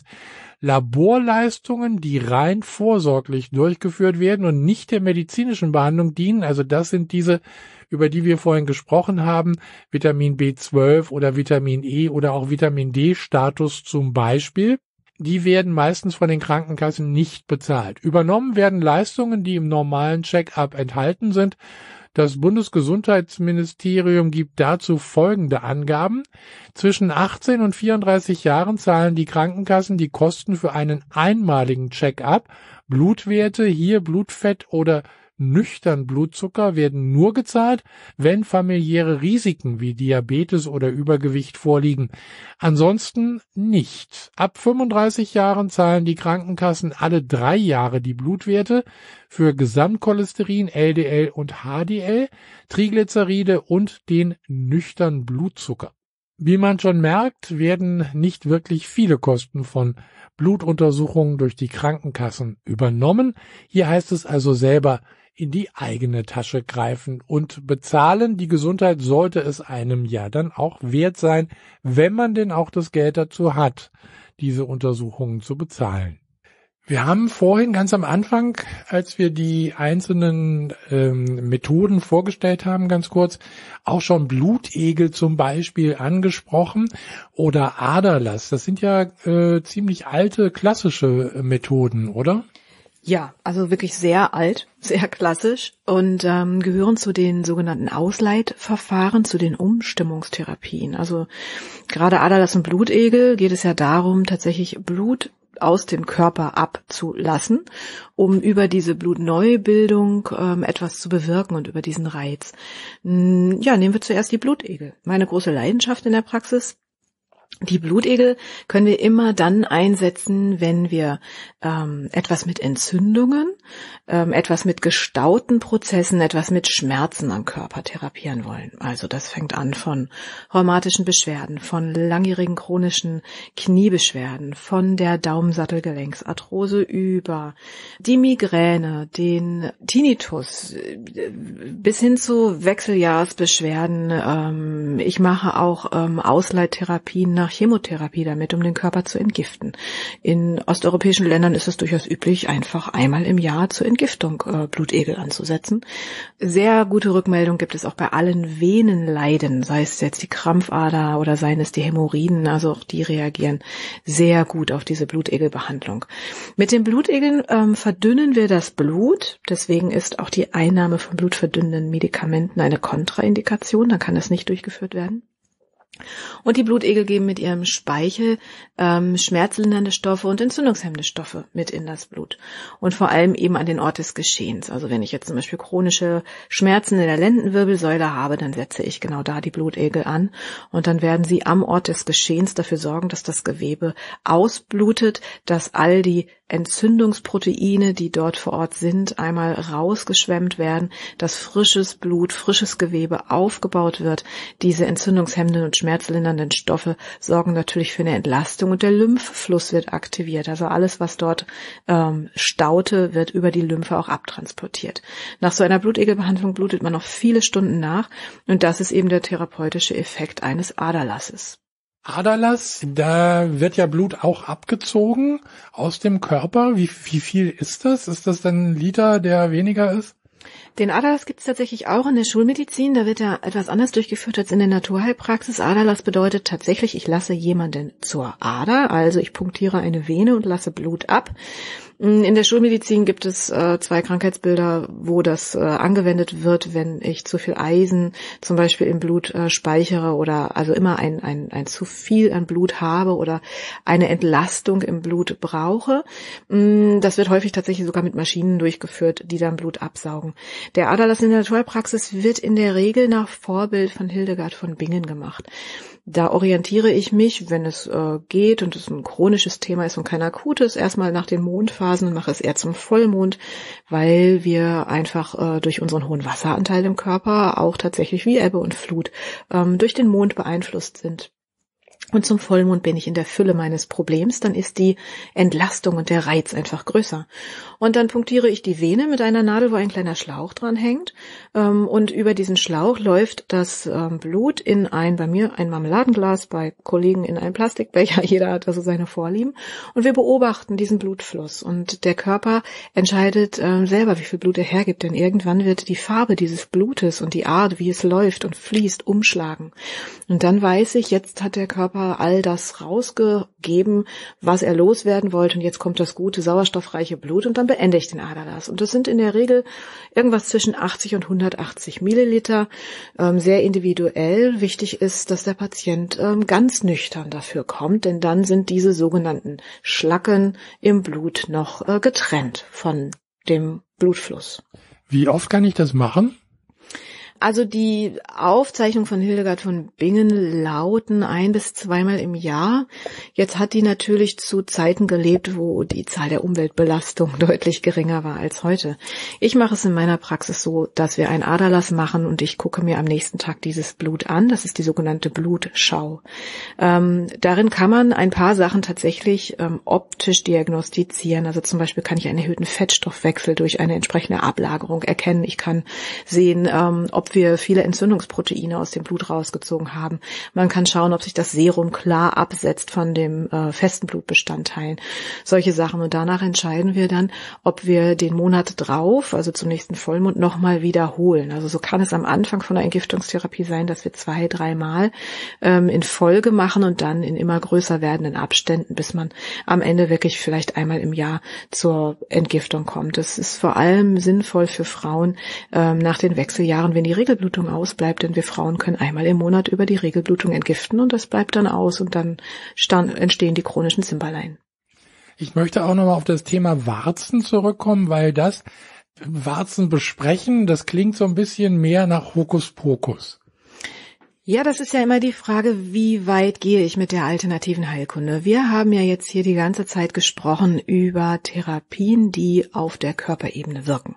Laborleistungen, die rein vorsorglich durchgeführt werden und nicht der medizinischen Behandlung dienen, also das sind diese, über die wir vorhin gesprochen haben, Vitamin B zwölf oder Vitamin E oder auch Vitamin D-Status zum Beispiel, die werden meistens von den Krankenkassen nicht bezahlt. Übernommen werden Leistungen, die im normalen Check-up enthalten sind. Das Bundesgesundheitsministerium gibt dazu folgende Angaben. Zwischen achtzehn und vierunddreißig Jahren zahlen die Krankenkassen die Kosten für einen einmaligen Check-up. Blutwerte, hier Blutfett oder nüchtern Blutzucker werden nur gezahlt, wenn familiäre Risiken wie Diabetes oder Übergewicht vorliegen. Ansonsten nicht. Ab fünfunddreißig Jahren zahlen die Krankenkassen alle drei Jahre die Blutwerte für Gesamtcholesterin, L D L und H D L, Triglyceride und den nüchtern Blutzucker. Wie man schon merkt, werden nicht wirklich viele Kosten von Blutuntersuchungen durch die Krankenkassen übernommen. Hier heißt es also selber in die eigene Tasche greifen und bezahlen. Die Gesundheit sollte es einem ja dann auch wert sein, wenn man denn auch das Geld dazu hat, diese Untersuchungen zu bezahlen. Wir haben vorhin ganz am Anfang, als wir die einzelnen ähm, Methoden vorgestellt haben, ganz kurz, auch schon Blutegel zum Beispiel angesprochen oder Aderlass. Das sind ja äh, ziemlich alte, klassische äh, Methoden, oder? Ja, also wirklich sehr alt, sehr klassisch und ähm, gehören zu den sogenannten Ausleitverfahren, zu den Umstimmungstherapien. Also gerade Aderlass und Blutegel geht es ja darum, tatsächlich Blut aus dem Körper abzulassen, um über diese Blutneubildung ähm, etwas zu bewirken und über diesen Reiz. Ja, nehmen wir zuerst die Blutegel. Meine große Leidenschaft in der Praxis. Die Blutegel können wir immer dann einsetzen, wenn wir ähm, etwas mit Entzündungen, ähm, etwas mit gestauten Prozessen, etwas mit Schmerzen am Körper therapieren wollen. Also das fängt an von rheumatischen Beschwerden, von langjährigen chronischen Kniebeschwerden, von der Daumensattelgelenksarthrose über die Migräne, den Tinnitus bis hin zu Wechseljahrsbeschwerden. Ähm, ich mache auch ähm, Ausleittherapien nach Chemotherapie damit, um den Körper zu entgiften. In osteuropäischen Ländern ist es durchaus üblich, einfach einmal im Jahr zur Entgiftung äh, Blutegel anzusetzen. Sehr gute Rückmeldung gibt es auch bei allen Venenleiden, sei es jetzt die Krampfader oder seien es die Hämorrhoiden, also auch die reagieren sehr gut auf diese Blutegelbehandlung. Mit den Blutegeln ähm, verdünnen wir das Blut, deswegen ist auch die Einnahme von blutverdünnenden Medikamenten eine Kontraindikation, dann kann es nicht durchgeführt werden. Und die Blutegel geben mit ihrem Speichel ähm, schmerzlindernde Stoffe und entzündungshemmende Stoffe mit in das Blut. Und vor allem eben an den Ort des Geschehens. Also wenn ich jetzt zum Beispiel chronische Schmerzen in der Lendenwirbelsäule habe, dann setze ich genau da die Blutegel an. Und dann werden sie am Ort des Geschehens dafür sorgen, dass das Gewebe ausblutet, dass all die Entzündungsproteine, die dort vor Ort sind, einmal rausgeschwemmt werden, dass frisches Blut, frisches Gewebe aufgebaut wird. Diese entzündungshemmenden und schmerzlindernden Stoffe sorgen natürlich für eine Entlastung und der Lymphfluss wird aktiviert. Also alles, was dort ähm, staute, wird über die Lymphe auch abtransportiert. Nach so einer Blutegelbehandlung blutet man noch viele Stunden nach und das ist eben der therapeutische Effekt eines Aderlasses. Aderlass, da wird ja Blut auch abgezogen aus dem Körper. Wie, wie viel ist das? Ist das dann ein Liter, der weniger ist? Den Aderlass gibt es tatsächlich auch in der Schulmedizin. Da wird er etwas anders durchgeführt als in der Naturheilpraxis. Aderlass bedeutet tatsächlich, ich lasse jemanden zur Ader, also ich punktiere eine Vene und lasse Blut ab. In der Schulmedizin gibt es äh, zwei Krankheitsbilder, wo das äh, angewendet wird, wenn ich zu viel Eisen zum Beispiel im Blut äh, speichere oder also immer ein, ein, ein zu viel an Blut habe oder eine Entlastung im Blut brauche. Das wird häufig tatsächlich sogar mit Maschinen durchgeführt, die dann Blut absaugen. Der Aderlass in der Naturheilpraxis wird in der Regel nach Vorbild von Hildegard von Bingen gemacht. Da orientiere ich mich, wenn es äh, geht und es ein chronisches Thema ist und kein akutes, erstmal nach den Mondphasen und mache es eher zum Vollmond, weil wir einfach äh, durch unseren hohen Wasseranteil im Körper auch tatsächlich wie Ebbe und Flut ähm, durch den Mond beeinflusst sind. Und zum Vollmond bin ich in der Fülle meines Problems, dann ist die Entlastung und der Reiz einfach größer. Und dann punktiere ich die Vene mit einer Nadel, wo ein kleiner Schlauch dran hängt. Und über diesen Schlauch läuft das Blut in ein, bei mir ein Marmeladenglas, bei Kollegen in einen Plastikbecher. Jeder hat also seine Vorlieben. Und wir beobachten diesen Blutfluss. Und der Körper entscheidet selber, wie viel Blut er hergibt. Denn irgendwann wird die Farbe dieses Blutes und die Art, wie es läuft und fließt, umschlagen. Und dann weiß ich, jetzt hat der Körper all das rausgegeben, was er loswerden wollte und jetzt kommt das gute, sauerstoffreiche Blut und dann beende ich den Aderlass. Und das sind in der Regel irgendwas zwischen achtzig und hundertachtzig Milliliter, ähm, sehr individuell. Wichtig ist, dass der Patient ähm, ganz nüchtern dafür kommt, denn dann sind diese sogenannten Schlacken im Blut noch äh, getrennt von dem Blutfluss. Wie oft kann ich das machen? Also die Aufzeichnung von Hildegard von Bingen lauten ein bis zweimal im Jahr. Jetzt hat die natürlich zu Zeiten gelebt, wo die Zahl der Umweltbelastung deutlich geringer war als heute. Ich mache es in meiner Praxis so, dass wir einen Aderlass machen und ich gucke mir am nächsten Tag dieses Blut an. Das ist die sogenannte Blutschau. Ähm, darin kann man ein paar Sachen tatsächlich ähm, optisch diagnostizieren. Also zum Beispiel kann ich einen erhöhten Fettstoffwechsel durch eine entsprechende Ablagerung erkennen. Ich kann sehen, ähm, ob wir viele Entzündungsproteine aus dem Blut rausgezogen haben. Man kann schauen, ob sich das Serum klar absetzt von dem äh, festen Blutbestandteilen. Solche Sachen. Und danach entscheiden wir dann, ob wir den Monat drauf, also zum nächsten Vollmond, nochmal wiederholen. Also so kann es am Anfang von der Entgiftungstherapie sein, dass wir zwei, dreimal ähm, in Folge machen und dann in immer größer werdenden Abständen, bis man am Ende wirklich vielleicht einmal im Jahr zur Entgiftung kommt. Das ist vor allem sinnvoll für Frauen ähm, nach den Wechseljahren, wenn die Regelblutung ausbleibt, denn wir Frauen können einmal im Monat über die Regelblutung entgiften und das bleibt dann aus und dann stand, entstehen die chronischen Zimperlein. Ich möchte auch nochmal auf das Thema Warzen zurückkommen, weil das Warzen besprechen, das klingt so ein bisschen mehr nach Hokuspokus. Ja, das ist ja immer die Frage, wie weit gehe ich mit der alternativen Heilkunde? Wir haben ja jetzt hier die ganze Zeit gesprochen über Therapien, die auf der Körperebene wirken.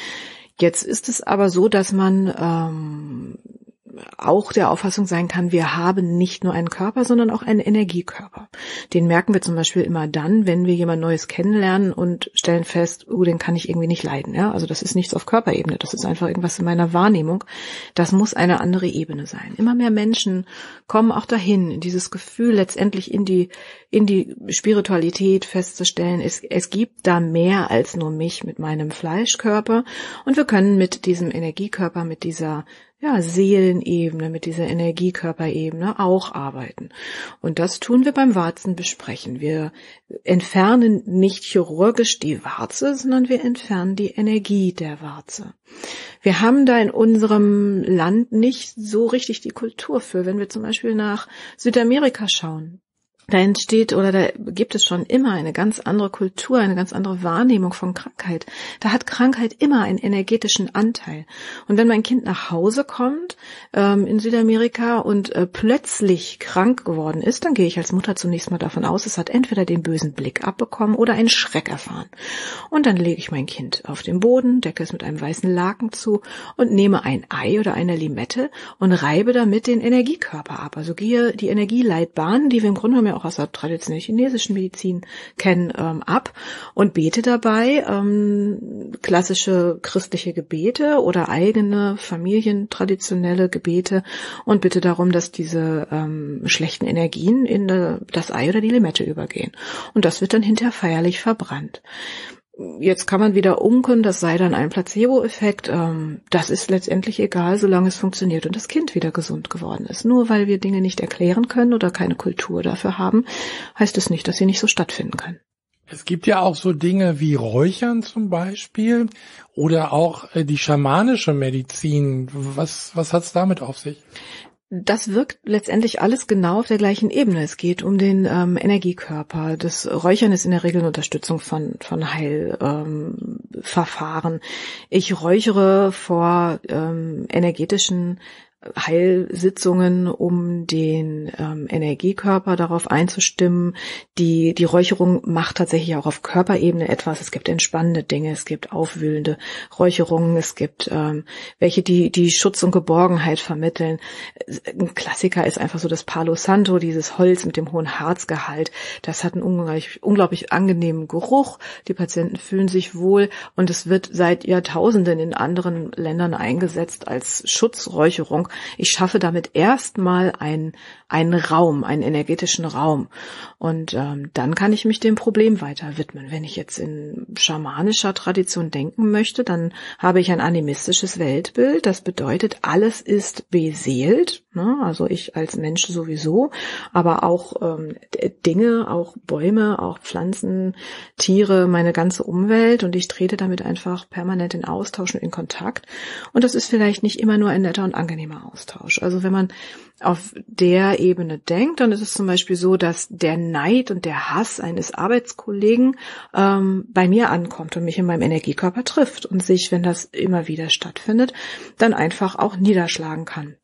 Jetzt ist es aber so, dass man ähm, auch der Auffassung sein kann, wir haben nicht nur einen Körper, sondern auch einen Energiekörper. Den merken wir zum Beispiel immer dann, wenn wir jemand Neues kennenlernen und stellen fest, oh, den kann ich irgendwie nicht leiden. Ja? Also das ist nichts auf Körperebene, das ist einfach irgendwas in meiner Wahrnehmung. Das muss eine andere Ebene sein. Immer mehr Menschen kommen auch dahin, in dieses Gefühl letztendlich in die in die Spiritualität festzustellen, es, es gibt da mehr als nur mich mit meinem Fleischkörper und wir können mit diesem Energiekörper, mit dieser ja, Seelenebene, mit dieser Energiekörperebene auch arbeiten. Und das tun wir beim Warzenbesprechen. Wir entfernen nicht chirurgisch die Warze, sondern wir entfernen die Energie der Warze. Wir haben da in unserem Land nicht so richtig die Kultur für. Wenn wir zum Beispiel nach Südamerika schauen, da entsteht oder da gibt es schon immer eine ganz andere Kultur, eine ganz andere Wahrnehmung von Krankheit. Da hat Krankheit immer einen energetischen Anteil. Und wenn mein Kind nach Hause kommt ähm, in Südamerika und äh, plötzlich krank geworden ist, dann gehe ich als Mutter zunächst mal davon aus, es hat entweder den bösen Blick abbekommen oder einen Schreck erfahren. Und dann lege ich mein Kind auf den Boden, decke es mit einem weißen Laken zu und nehme ein Ei oder eine Limette und reibe damit den Energiekörper ab. Also gehe die Energieleitbahn, die wir im Grunde genommen auch aus der traditionellen chinesischen Medizin kennen, ähm, ab und bete dabei ähm, klassische christliche Gebete oder eigene familientraditionelle Gebete und bitte darum, dass diese ähm, schlechten Energien in de, das Ei oder die Limette übergehen. Und das wird dann hinterher feierlich verbrannt. Jetzt kann man wieder unken, das sei dann ein Placebo-Effekt. Ähm, das ist letztendlich egal, solange es funktioniert und das Kind wieder gesund geworden ist. Nur weil wir Dinge nicht erklären können oder keine Kultur dafür haben, heißt es nicht, dass sie nicht so stattfinden können. Es gibt ja auch so Dinge wie Räuchern zum Beispiel oder auch äh, die schamanische Medizin. Was, was hat's damit auf sich? Das wirkt letztendlich alles genau auf der gleichen Ebene. Es geht um den ähm, Energiekörper. Das Räuchern ist in der Regel eine Unterstützung von von Heilverfahren. Ähm, ich räuchere vor ähm, energetischen Heilsitzungen, um den ähm, Energiekörper darauf einzustimmen. Die die Räucherung macht tatsächlich auch auf Körperebene etwas. Es gibt entspannende Dinge, es gibt aufwühlende Räucherungen, es gibt ähm, welche, die die Schutz und Geborgenheit vermitteln. Ein Klassiker ist einfach so das Palo Santo, dieses Holz mit dem hohen Harzgehalt. Das hat einen unglaublich, unglaublich angenehmen Geruch. Die Patienten fühlen sich wohl und es wird seit Jahrtausenden in anderen Ländern eingesetzt als Schutzräucherung. Ich schaffe damit erstmal einen, einen Raum, einen energetischen Raum. Und ähm, dann kann ich mich dem Problem weiter widmen. Wenn ich jetzt in schamanischer Tradition denken möchte, dann habe ich ein animistisches Weltbild. Das bedeutet, alles ist beseelt, ne? Also ich als Mensch sowieso, aber auch ähm, Dinge, auch Bäume, auch Pflanzen, Tiere, meine ganze Umwelt. Und ich trete damit einfach permanent in Austausch und in Kontakt. Und das ist vielleicht nicht immer nur ein netter und angenehmer Austausch. Also wenn man auf der Ebene denkt, dann ist es zum Beispiel so, dass der Neid und der Hass eines Arbeitskollegen ähm, bei mir ankommt und mich in meinem Energiekörper trifft und sich, wenn das immer wieder stattfindet, dann einfach auch niederschlagen kann.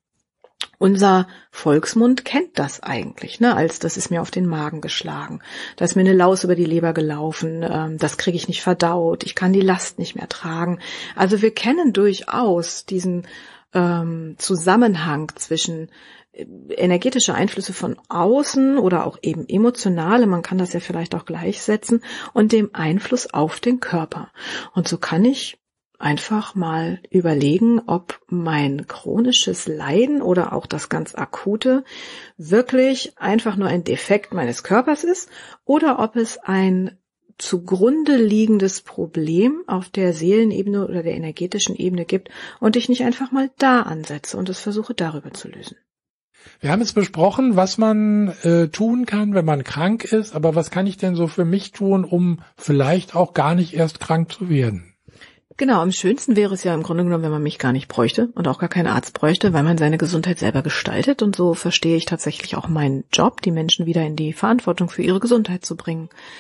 Unser Volksmund kennt das eigentlich, ne? Als das ist mir auf den Magen geschlagen, da ist mir eine Laus über die Leber gelaufen, ähm, das kriege ich nicht verdaut, ich kann die Last nicht mehr tragen. Also wir kennen durchaus diesen ähm, Zusammenhang zwischen energetische Einflüsse von außen oder auch eben emotionale, man kann das ja vielleicht auch gleichsetzen, und dem Einfluss auf den Körper. Und so kann ich einfach mal überlegen, ob mein chronisches Leiden oder auch das ganz akute wirklich einfach nur ein Defekt meines Körpers ist oder ob es ein zugrunde liegendes Problem auf der Seelenebene oder der energetischen Ebene gibt und ich nicht einfach mal da ansetze und es versuche darüber zu lösen. Wir haben jetzt besprochen, was man äh, tun kann, wenn man krank ist, aber was kann ich denn so für mich tun, um vielleicht auch gar nicht erst krank zu werden? Genau, am schönsten wäre es ja im Grunde genommen, wenn man mich gar nicht bräuchte und auch gar keinen Arzt bräuchte, weil man seine Gesundheit selber gestaltet, und so verstehe ich tatsächlich auch meinen Job, die Menschen wieder in die Verantwortung für ihre Gesundheit zu bringen.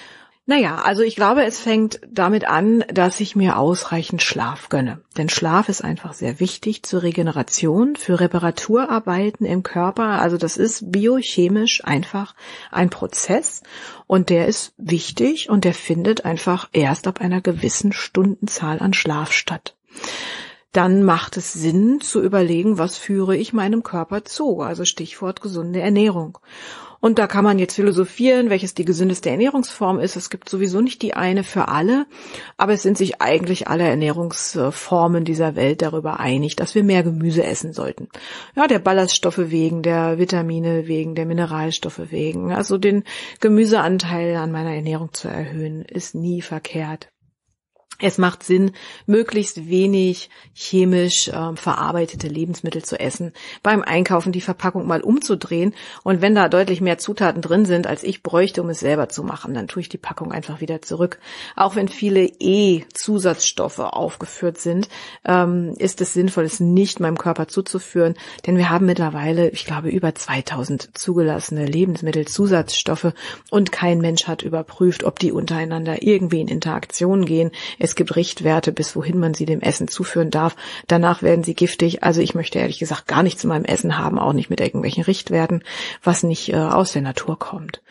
Naja, also ich glaube, es fängt damit an, dass ich mir ausreichend Schlaf gönne. Denn Schlaf ist einfach sehr wichtig zur Regeneration, für Reparaturarbeiten im Körper. Also das ist biochemisch einfach ein Prozess und der ist wichtig und der findet einfach erst ab einer gewissen Stundenzahl an Schlaf statt. Dann macht es Sinn zu überlegen, was führe ich meinem Körper zu? Also Stichwort gesunde Ernährung. Und da kann man jetzt philosophieren, welches die gesündeste Ernährungsform ist. Es gibt sowieso nicht die eine für alle, aber es sind sich eigentlich alle Ernährungsformen dieser Welt darüber einig, dass wir mehr Gemüse essen sollten. Ja, der Ballaststoffe wegen, der Vitamine wegen, der Mineralstoffe wegen. Also den Gemüseanteil an meiner Ernährung zu erhöhen, ist nie verkehrt. Es macht Sinn, möglichst wenig chemisch äh, verarbeitete Lebensmittel zu essen. Beim Einkaufen die Verpackung mal umzudrehen und wenn da deutlich mehr Zutaten drin sind, als ich bräuchte, um es selber zu machen, dann tue ich die Packung einfach wieder zurück. Auch wenn viele E-Zusatzstoffe aufgeführt sind, ähm, ist es sinnvoll, es nicht meinem Körper zuzuführen, denn wir haben mittlerweile, ich glaube, über zweitausend zugelassene Lebensmittelzusatzstoffe und kein Mensch hat überprüft, ob die untereinander irgendwie in Interaktion gehen. Es gibt Richtwerte, bis wohin man sie dem Essen zuführen darf. Danach werden sie giftig. Also ich möchte ehrlich gesagt gar nichts in meinem Essen haben, auch nicht mit irgendwelchen Richtwerten, was nicht äh, aus der Natur kommt.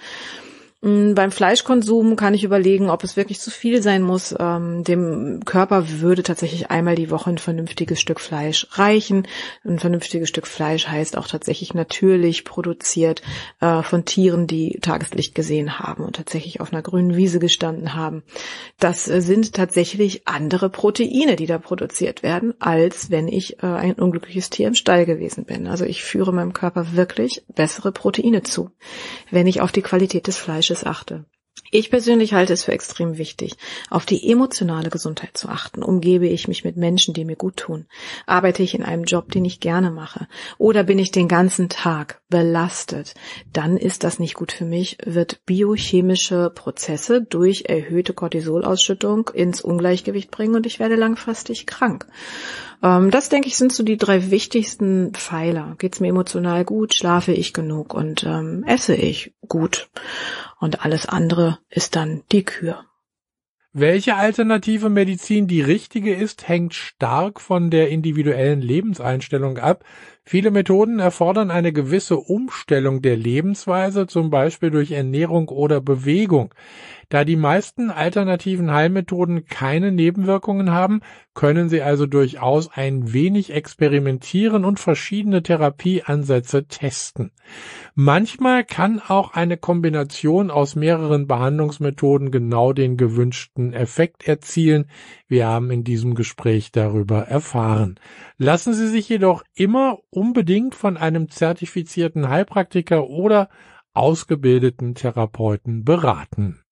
Beim Fleischkonsum kann ich überlegen, ob es wirklich zu viel sein muss. Ähm, dem Körper würde tatsächlich einmal die Woche ein vernünftiges Stück Fleisch reichen. Ein vernünftiges Stück Fleisch heißt auch tatsächlich natürlich produziert äh, von Tieren, die Tageslicht gesehen haben und tatsächlich auf einer grünen Wiese gestanden haben. Das äh, sind tatsächlich andere Proteine, die da produziert werden, als wenn ich äh, ein unglückliches Tier im Stall gewesen bin. Also ich führe meinem Körper wirklich bessere Proteine zu, wenn ich auf die Qualität des Fleisches achte. Ich persönlich halte es für extrem wichtig, auf die emotionale Gesundheit zu achten. Umgebe ich mich mit Menschen, die mir gut tun? Arbeite ich in einem Job, den ich gerne mache? Oder bin ich den ganzen Tag belastet? Dann ist das nicht gut für mich, wird biochemische Prozesse durch erhöhte Cortisolausschüttung ins Ungleichgewicht bringen und ich werde langfristig krank. Ähm, das, denke ich, sind so die drei wichtigsten Pfeiler. Geht's mir emotional gut? Schlafe ich genug? Und ähm, esse ich gut? Und alles andere ist dann die Kür. Welche alternative Medizin die richtige ist, hängt stark von der individuellen Lebenseinstellung ab. Viele Methoden erfordern eine gewisse Umstellung der Lebensweise, zum Beispiel durch Ernährung oder Bewegung. Da die meisten alternativen Heilmethoden keine Nebenwirkungen haben, können sie also durchaus ein wenig experimentieren und verschiedene Therapieansätze testen. Manchmal kann auch eine Kombination aus mehreren Behandlungsmethoden genau den gewünschten Effekt erzielen. Wir haben in diesem Gespräch darüber erfahren. Lassen Sie sich jedoch immer unbedingt von einem zertifizierten Heilpraktiker oder ausgebildeten Therapeuten beraten.